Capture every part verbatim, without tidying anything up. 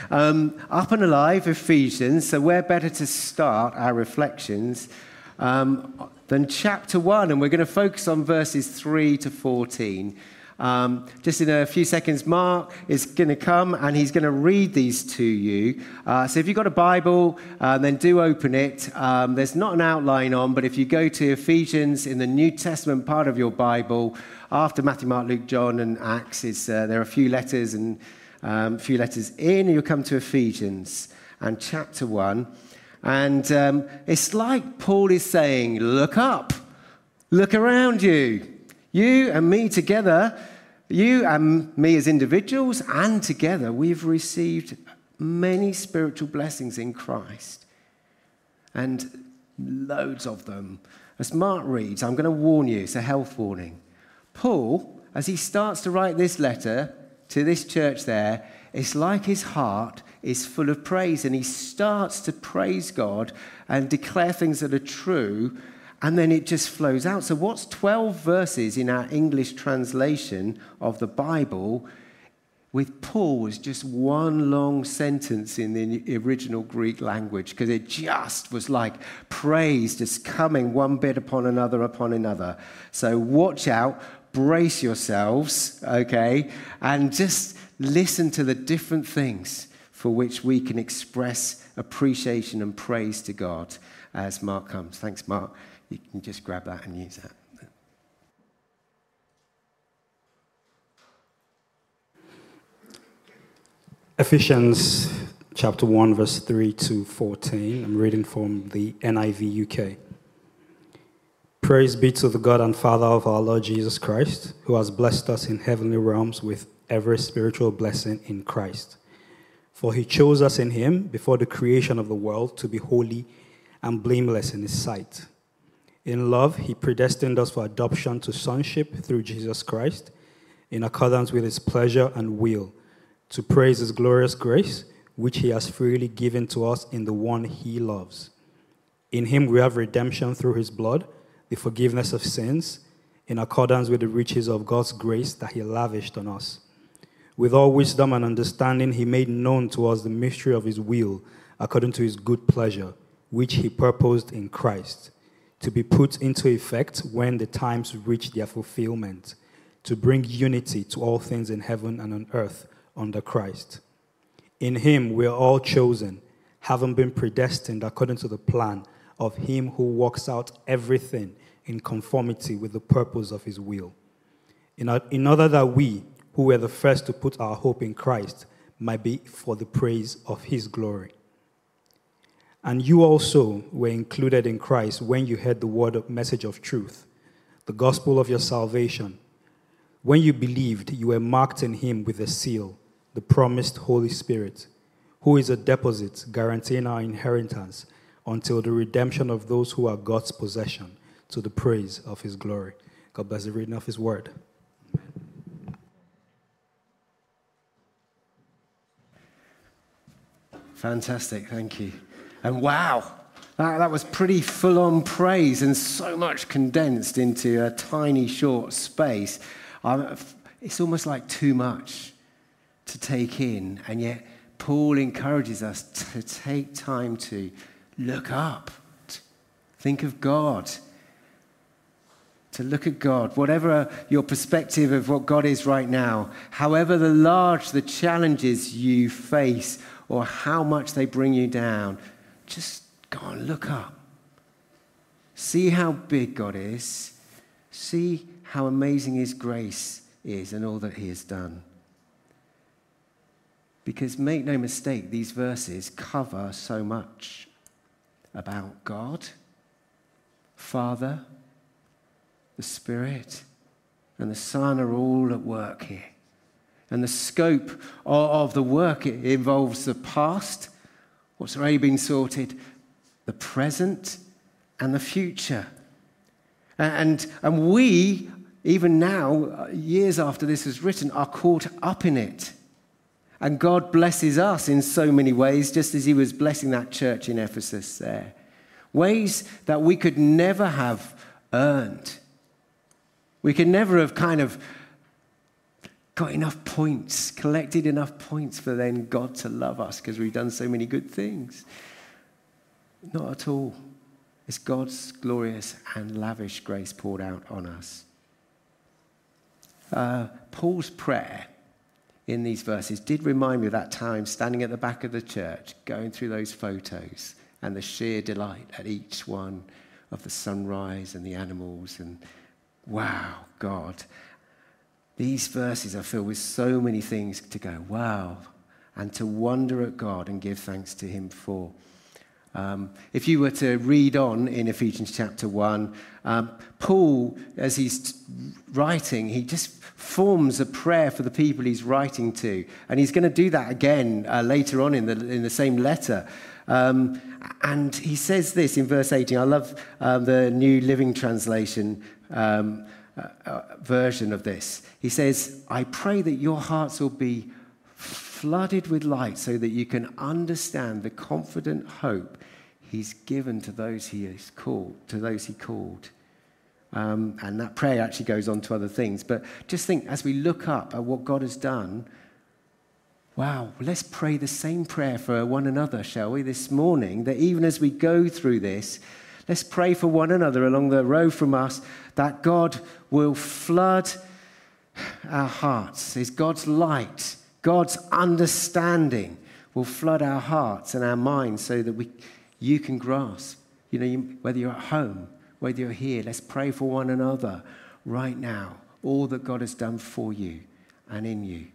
Um, up and alive, Ephesians. So where better to start our reflections um, than chapter one? And we're going to focus on verses three to fourteen. Um, just in a few seconds, Mark is going to come and he's going to read these to you. Uh, so if you've got a Bible, uh, then do open it. Um, there's not an outline on, but if you go to Ephesians in the New Testament part of your Bible, after Matthew, Mark, Luke, John, and Acts, is, uh, there are a few letters and um, a few letters in, and you'll come to Ephesians and chapter one. And um, it's like Paul is saying, look up, look around you. You and me together, you and me as individuals, and together we've received many spiritual blessings in Christ. And loads of them. As Mark reads, I'm going to warn you, it's a health warning. Paul, as he starts to write this letter to this church there, it's like his heart is full of praise, and he starts to praise God and declare things that are true. And then it just flows out. So what's twelve verses in our English translation of the Bible with Paul was just one long sentence in the original Greek language, because it just was like praise just coming one bit upon another upon another. So watch out, brace yourselves, okay, and just listen to the different things for which we can express appreciation and praise to God as Mark comes. Thanks, Mark. You can just grab that and use that. Ephesians chapter one, verse three to fourteen. I'm reading from the N I V U K. Praise be to the God and Father of our Lord Jesus Christ, who has blessed us in heavenly realms with every spiritual blessing in Christ. For he chose us in him before the creation of the world to be holy and blameless in his sight. In love, he predestined us for adoption to sonship through Jesus Christ, in accordance with his pleasure and will, to praise his glorious grace, which he has freely given to us in the one he loves. In him we have redemption through his blood, the forgiveness of sins, in accordance with the riches of God's grace that he lavished on us. With all wisdom and understanding, he made known to us the mystery of his will, according to his good pleasure, which he purposed in Christ, to be put into effect when the times reach their fulfillment, to bring unity to all things in heaven and on earth under Christ. In him we are all chosen, having been predestined according to the plan of him who works out everything in conformity with the purpose of his will, in order that we, who were the first to put our hope in Christ, might be for the praise of his glory. And you also were included in Christ when you heard the word of message of truth, the gospel of your salvation. When you believed, you were marked in him with a seal, the promised Holy Spirit, who is a deposit guaranteeing our inheritance until the redemption of those who are God's possession, to the praise of his glory. God bless the reading of his word. Fantastic, thank you. And wow, that, that was pretty full-on praise and so much condensed into a tiny, short space. Um, it's almost like too much to take in, and yet Paul encourages us to take time to look up, to think of God, to look at God. Whatever your perspective of what God is right now, however the large the challenges you face or how much they bring you down, just go and look up. See how big God is. See how amazing his grace is and all that he has done. Because make no mistake, these verses cover so much about God, Father, the Spirit, and the Son are all at work here. And the scope of the work, it involves the past, what's already been sorted, the present, and the future. And, and we, even now, years after this was written, are caught up in it. And God blesses us in so many ways, just as he was blessing that church in Ephesus there. Ways that we could never have earned. We could never have kind of got enough points, collected enough points for then God to love us because we've done so many good things. Not at all. It's God's glorious and lavish grace poured out on us. Uh, Paul's prayer in these verses did remind me of that time standing at the back of the church, going through those photos and the sheer delight at each one of the sunrise and the animals. And wow, God. These verses are filled with so many things to go, wow, and to wonder at God and give thanks to him for. Um, if you were to read on in Ephesians chapter one, um, Paul, as he's writing, he just forms a prayer for the people he's writing to. And he's going to do that again uh, later on in the, in the same letter. Um, and he says this in verse eighteen. I love um, the New Living Translation um, uh, uh, version of this. He says, I pray that your hearts will be flooded with light so that you can understand the confident hope he's given to those he has called, to those he called. Um, and that prayer actually goes on to other things. But just think, as we look up at what God has done, wow, let's pray the same prayer for one another, shall we, this morning, that even as we go through this, let's pray for one another along the road from us, that God will flood our hearts. Is God's light, God's understanding will flood our hearts and our minds so that we, you can grasp, you know, you, whether you're at home, whether you're here, let's pray for one another right now, all that God has done for you and in you.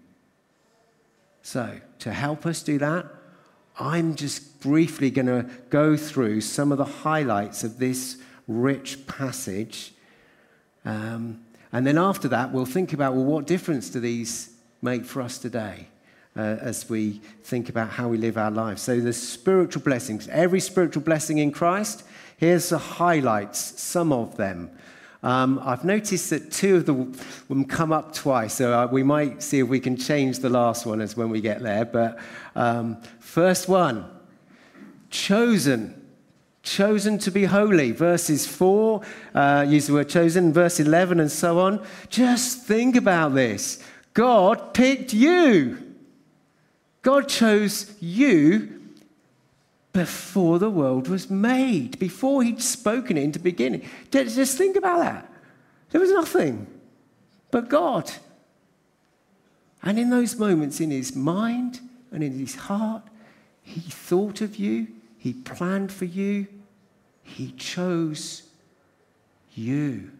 So, to help us do that, I'm just briefly going to go through some of the highlights of this rich passage. Um, and then after that, we'll think about, well, what difference do these make for us today uh, as we think about how we live our lives? So the spiritual blessings, every spiritual blessing in Christ, here's the highlights, some of them. Um, I've noticed that two of them come up twice, so uh, we might see if we can change the last one as when we get there. But um, first one, chosen. Chosen to be holy. Verses four, uh, use the word chosen, verse eleven and so on. Just think about this. God picked you. God chose you before the world was made, before he'd spoken it into beginning. Just think about that. There was nothing but God. And in those moments in his mind and in his heart, he thought of you, he planned for you, he chose you.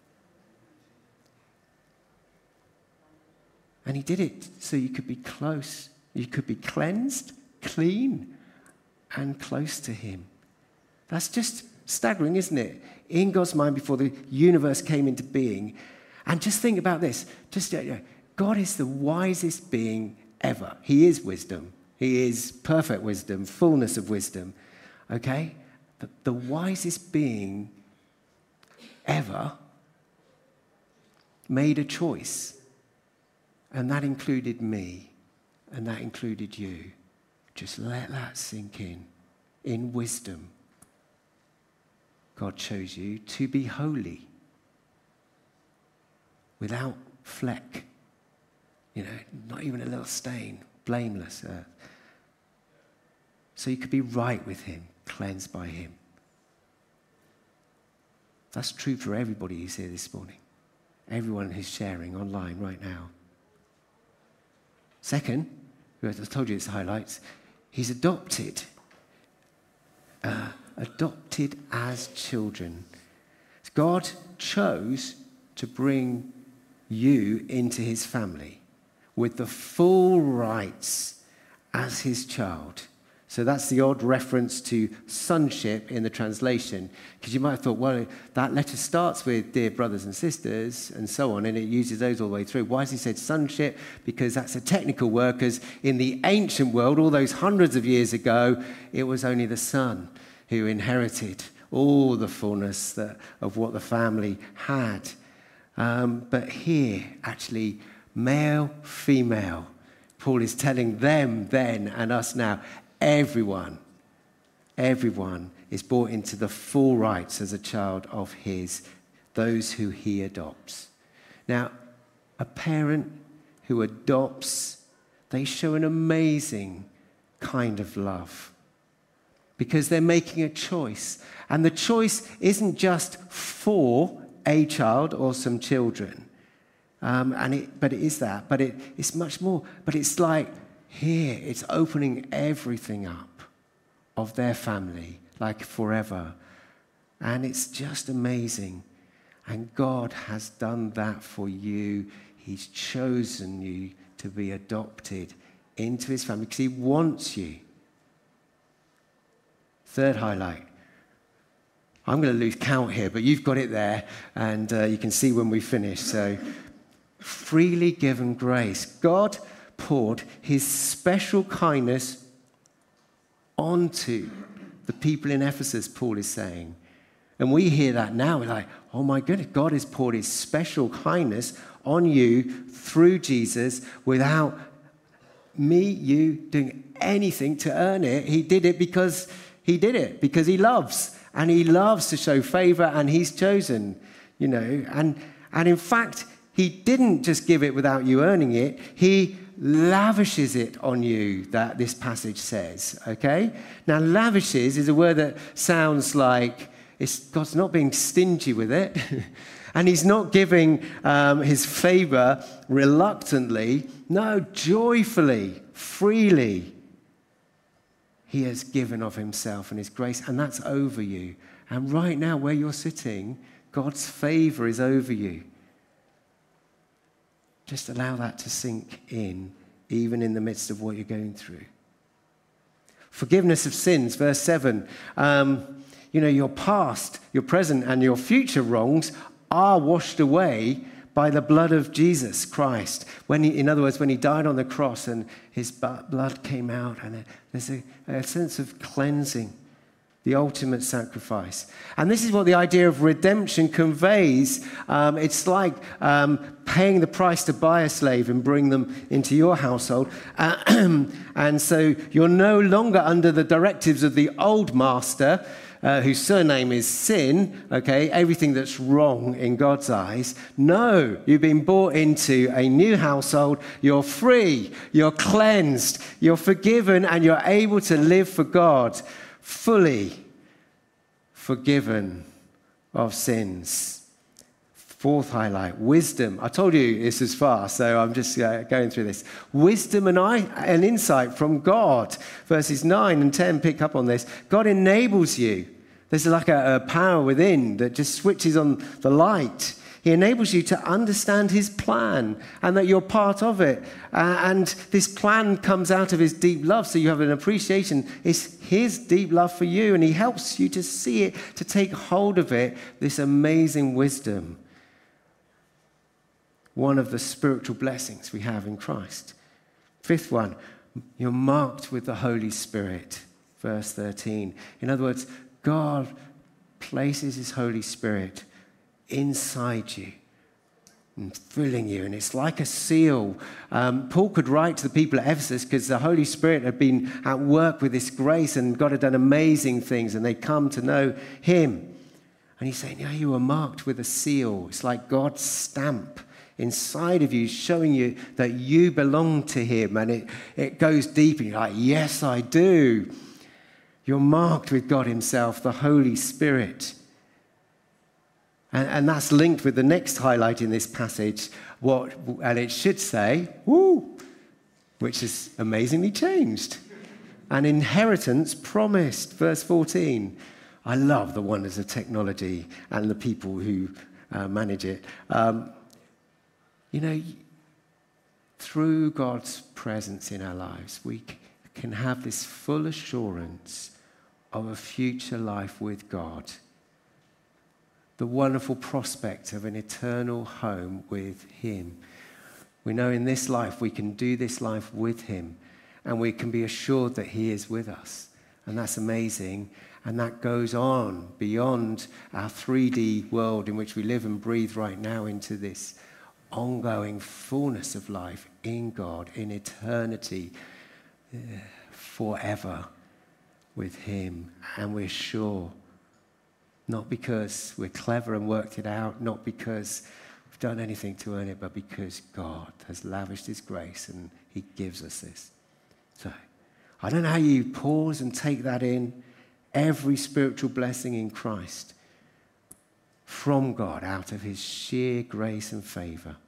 And he did it so you could be close, you could be cleansed, clean, and close to him. That's just staggering, isn't it? In God's mind before the universe came into being. And just think about this. Just you know, God is the wisest being ever. He is wisdom. He is perfect wisdom, fullness of wisdom. Okay? But the wisest being ever made a choice. And that included me. And that included you. Just let that sink in. In wisdom, God chose you to be holy, without fleck, you know, not even a little stain, blameless. Uh, so you could be right with him, cleansed by him. That's true for everybody who's here this morning. Everyone who's sharing online right now. Second, I told you it's highlights. He's adopted, uh, adopted as children. God chose to bring you into his family with the full rights as his child. So that's the odd reference to sonship in the translation, because you might have thought, well, that letter starts with dear brothers and sisters and so on, and it uses those all the way through. Why has he said sonship? Because that's a technical word, because in the ancient world, all those hundreds of years ago, it was only the son who inherited all the fullness that, of what the family had. Um, but here, actually, male, female, Paul is telling them then and us now, Everyone, everyone is brought into the full rights as a child of his, those who he adopts. Now, a parent who adopts, they show an amazing kind of love because they're making a choice. And the choice isn't just for a child or some children, um, and it, but it is that. But it, it's much more. But it's like here, it's opening everything up of their family, like forever. And it's just amazing. And God has done that for you. He's chosen you to be adopted into his family because he wants you. Third highlight. I'm going to lose count here, but you've got it there, and uh, you can see when we finish. So, freely given grace. God poured his special kindness onto the people in Ephesus, Paul is saying. And we hear that now, we're like, oh my goodness, God has poured his special kindness on you through Jesus without me, you doing anything to earn it. He did it because he did it, because he loves. And he loves to show favor, and he's chosen, you know. And, and in fact, he didn't just give it without you earning it. He lavishes it on you, that this passage says, okay? Now, lavishes is a word that sounds like it's, God's not being stingy with it. And he's not giving um, his favor reluctantly. No, joyfully, freely. He has given of himself and his grace, and that's over you. And right now, where you're sitting, God's favor is over you. Just allow that to sink in, even in the midst of what you're going through. Forgiveness of sins, verse seven. Um, you know, your past, your present, and your future wrongs are washed away by the blood of Jesus Christ. When he, in other words, when he died on the cross and his blood came out, and there's a, a sense of cleansing, the ultimate sacrifice. And this is what the idea of redemption conveys. Um, it's like um, paying the price to buy a slave and bring them into your household. Uh, and so you're no longer under the directives of the old master, Uh, whose surname is sin, okay, everything that's wrong in God's eyes. No, you've been brought into a new household. You're free, you're cleansed, you're forgiven, and you're able to live for God, fully forgiven of sins. Fourth highlight, wisdom. I told you this is fast, so I'm just uh, going through this. Wisdom and, I, and insight from God. Verses nine and ten pick up on this. God enables you. There's like a, a power within that just switches on the light. He enables you to understand his plan and that you're part of it. Uh, and this plan comes out of his deep love, so you have an appreciation. It's his deep love for you, and he helps you to see it, to take hold of it, this amazing wisdom. One of the spiritual blessings we have in Christ. Fifth one, you're marked with the Holy Spirit, verse thirteen. In other words, God places his Holy Spirit inside you and filling you, and it's like a seal. Um, Paul could write to the people at Ephesus because the Holy Spirit had been at work with this grace, and God had done amazing things, and they'd come to know him. And he's saying, yeah, you were marked with a seal. It's like God's stamp inside of you, showing you that you belong to him, and it, it goes deep, and you're like, yes, I do. You're marked with God himself, the Holy Spirit. And, and that's linked with the next highlight in this passage, what, and it should say, woo, which is amazingly changed. An inheritance promised, verse fourteen. I love the wonders of technology and the people who uh, manage it. Um, You know, through God's presence in our lives, we can have this full assurance of a future life with God. The wonderful prospect of an eternal home with him. We know in this life we can do this life with him, and we can be assured that he is with us. And that's amazing. And that goes on beyond our three D world in which we live and breathe right now into this ongoing fullness of life in God, in eternity, uh, forever with him. And we're sure, not because we're clever and worked it out, not because we've done anything to earn it, but because God has lavished his grace and he gives us this. So I don't know how you pause and take that in. Every spiritual blessing in Christ from God out of his sheer grace and favor.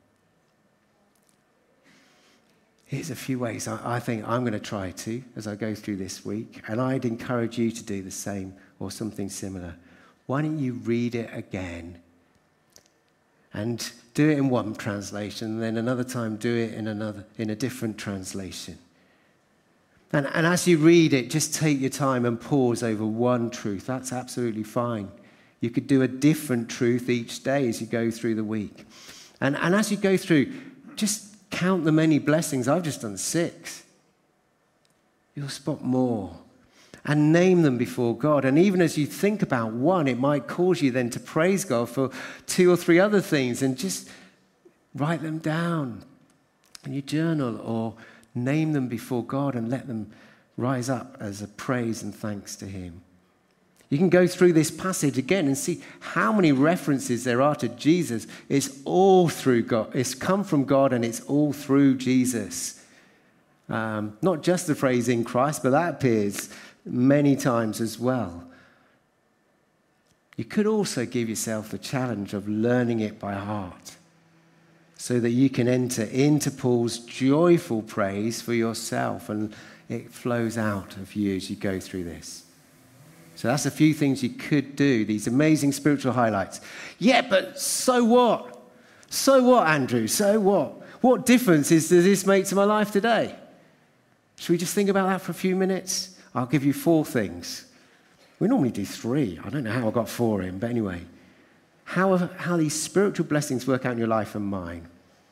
Here's a few ways I, I think I'm going to try to as I go through this week, and I'd encourage you to do the same or something similar. Why don't you read it again and do it in one translation, and then another time do it in another in a different translation. And, and as you read it, just take your time and pause over one truth. That's absolutely fine. You could do a different truth each day as you go through the week. And, and as you go through, just count the many blessings. I've just done six. You'll spot more. And name them before God. And even as you think about one, it might cause you then to praise God for two or three other things. And just write them down in your journal or name them before God and let them rise up as a praise and thanks to him. You can go through this passage again and see how many references there are to Jesus. It's all through God. It's come from God and it's all through Jesus. Um, not just the phrase in Christ, but that appears many times as well. You could also give yourself the challenge of learning it by heart, so that you can enter into Paul's joyful praise for yourself and it flows out of you as you go through this. So that's a few things you could do, these amazing spiritual highlights. Yeah, but so what? So what, Andrew? So what? What difference is, does this make to my life today? Should we just think about that for a few minutes? I'll give you four things. We normally do three. I don't know how I got four in, but anyway. How, how these spiritual blessings work out in your life and mine.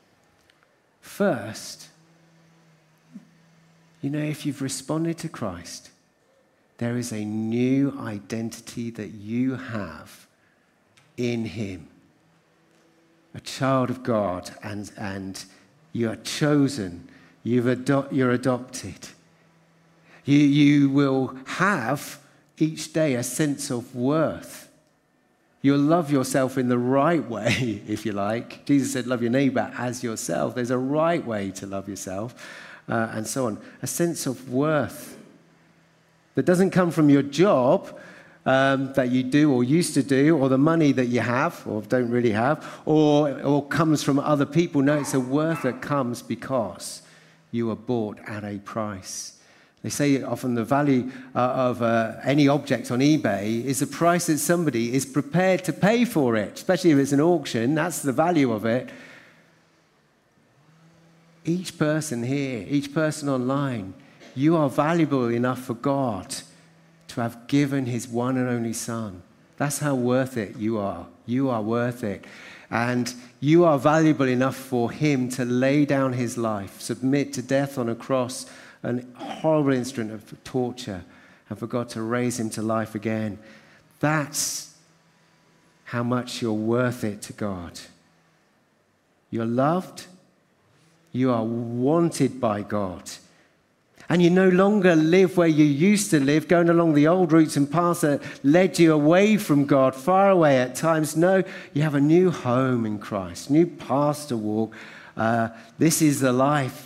First, you know, if you've responded to Christ, there is a new identity that you have in him. A child of God, and, and you are chosen. You've ado- you're adopted. You, you will have each day a sense of worth. You'll love yourself in the right way, if you like. Jesus said, love your neighbor as yourself. There's a right way to love yourself, uh, and so on. A sense of worth that doesn't come from your job um, that you do or used to do, or the money that you have or don't really have, or, or comes from other people. No, it's a worth that comes because you were bought at a price. They say often the value uh, of uh, any object on eBay is the price that somebody is prepared to pay for it, especially if it's an auction. That's the value of it. Each person here, each person online, you are valuable enough for God to have given his one and only Son. That's how worth it you are. You are worth it. And you are valuable enough for him to lay down his life, submit to death on a cross, an horrible instrument of torture, and for God to raise him to life again. That's how much you're worth it to God. You're loved. You are wanted by God. And you no longer live where you used to live, going along the old routes and paths that led you away from God, far away at times. No, you have a new home in Christ, new paths to walk. Uh, this is the life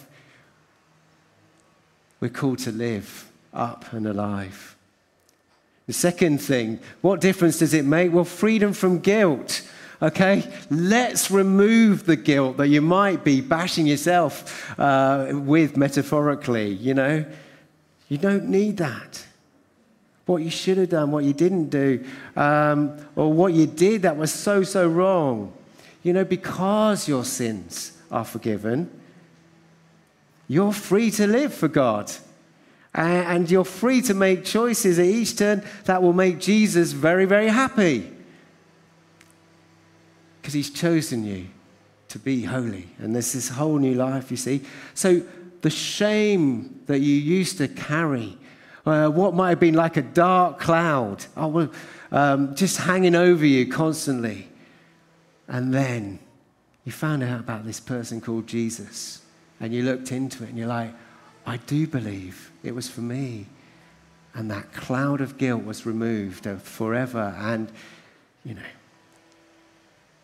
we're called to live, up and alive. The second thing, what difference does it make? Well, freedom from guilt. Okay, let's remove the guilt that you might be bashing yourself uh, with metaphorically, you know. You don't need that. What you should have done, what you didn't do, um, or what you did that was so, so wrong. You know, because your sins are forgiven, you're free to live for God. And you're free to make choices at each turn that will make Jesus very, very happy. Because he's chosen you to be holy. And there's this whole new life, you see. So the shame that you used to carry, uh, what might have been like a dark cloud, oh, well, um, just hanging over you constantly. And then you found out about this person called Jesus. And you looked into it and you're like, I do believe it was for me. And that cloud of guilt was removed forever. And, you know,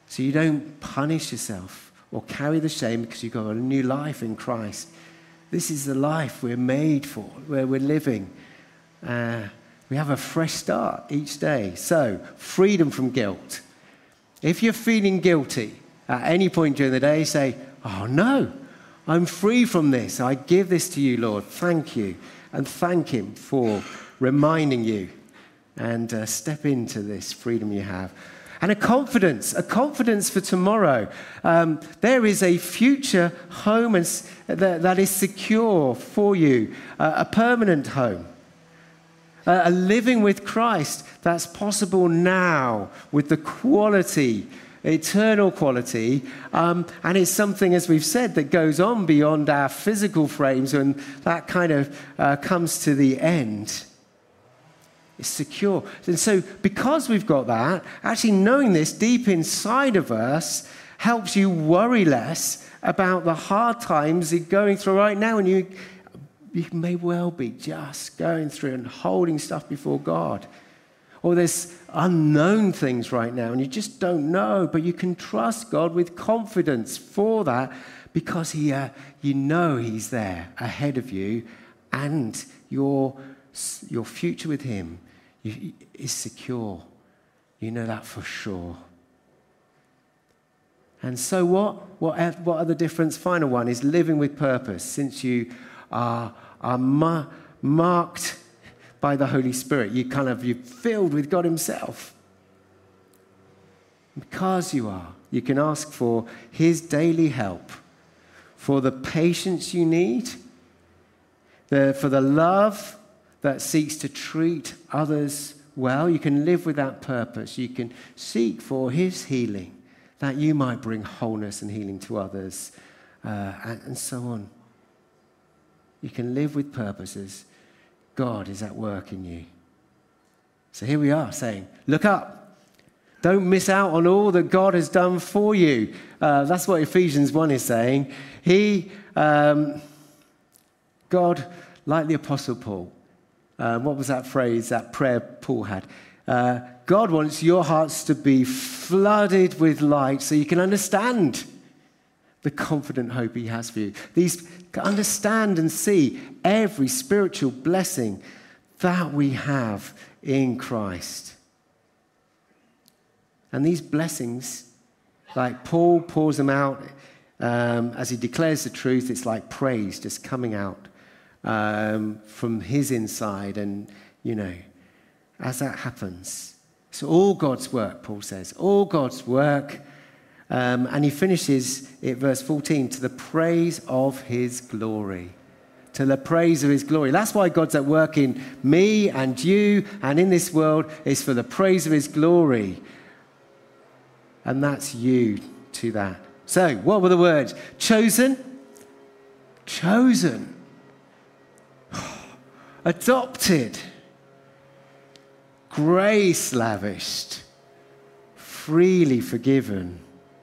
So you don't punish yourself or carry the shame because you've got a new life in Christ. This is the life we're made for, where we're living. Uh, we have a fresh start each day. So, freedom from guilt. If you're feeling guilty at any point during the day, say, oh no, I'm free from this. I give this to you, Lord. Thank you. And thank him for reminding you. And uh, step into this freedom you have. And a confidence, a confidence for tomorrow. Um, there is a future home and, that, that is secure for you, uh, a permanent home. Uh, a living with Christ that's possible now with the quality, eternal quality. Um, and it's something, as we've said, that goes on beyond our physical frames and that kind of uh, comes to the end. It's secure. And so because we've got that, actually knowing this deep inside of us helps you worry less about the hard times you're going through right now. And you, you may well be just going through and holding stuff before God. Or there's unknown things right now and you just don't know, but you can trust God with confidence for that because he, uh, you know he's there ahead of you and your, your future with him is secure. You know that for sure. And so what? What, what are the difference? Final one is living with purpose. Since you are, are ma- marked by the Holy Spirit, you kind of, you're filled with God himself. Because you are, you can ask for his daily help, for the patience you need, the, for the love that seeks to treat others well. You can live with that purpose. You can seek for his healing, that you might bring wholeness and healing to others, uh, and, and so on. You can live with purposes. God is at work in you. So here we are saying, look up. Don't miss out on all that God has done for you. Uh, that's what Ephesians one is saying. He, um, God, like the Apostle Paul, Uh, what was that phrase, that prayer Paul had? Uh, God wants your hearts to be flooded with light so you can understand the confident hope he has for you. These understand and see every spiritual blessing that we have in Christ. And these blessings, like Paul pours them out um, as he declares the truth, it's like praise just coming out Um, from his inside. And, you know, as that happens, it's all God's work, Paul says, all God's work. Um, and he finishes it, verse fourteen, to the praise of his glory. To the praise of his glory. That's why God's at work in me and you and in this world, is for the praise of his glory. And that's you to that. So, what were the words? Chosen. Chosen. Adopted, grace lavished, freely forgiven.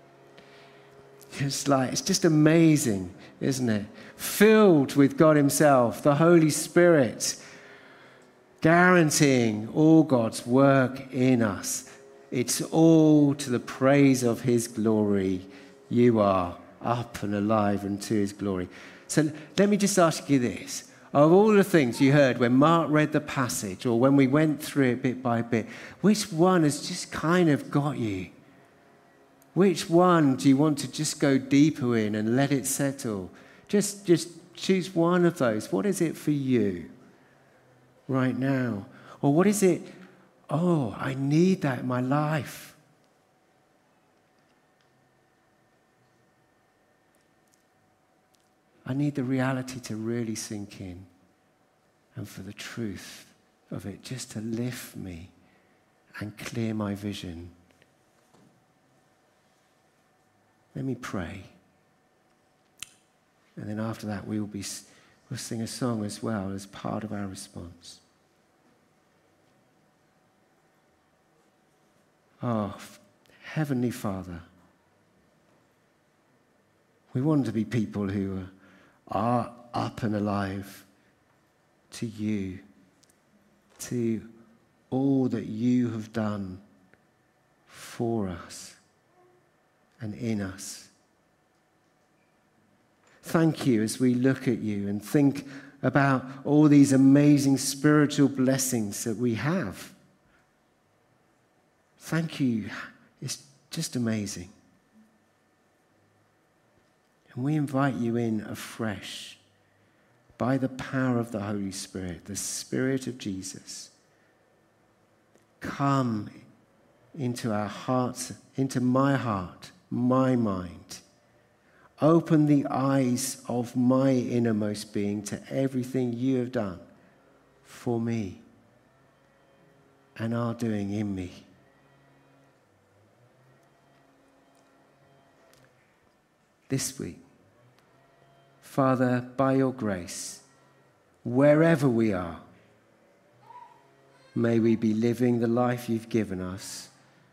It's like, it's just amazing, isn't it? Filled with God himself, the Holy Spirit, guaranteeing all God's work in us. It's all to the praise of his glory. You are up and alive and to his glory. So let me just ask you this. Of all the things you heard when Mark read the passage or when we went through it bit by bit, which one has just kind of got you? Which one do you want to just go deeper in and let it settle? Just, just choose one of those. What is it for you right now? Or what is it, oh, I need that in my life? I need the reality to really sink in and for the truth of it just to lift me and clear my vision. Let me pray. And then after that, we will be, we'll sing a song as well as part of our response. Oh, Heavenly Father, we want to be people who are are up and alive to you, to all that you have done for us. and in us. Thank you as we look at you and think about all these amazing spiritual blessings that we have. Thank you. It's just amazing. And we invite you in afresh by the power of the Holy Spirit, the Spirit of Jesus. Come into our hearts, into my heart, my mind. Open the eyes of my innermost being to everything you have done for me and are doing in me. This week, Father, by your grace, wherever we are, may we be living the life you've given us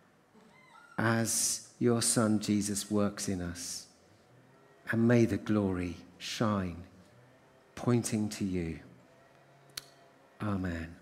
as your Son Jesus works in us. And may the glory shine, pointing to you. Amen.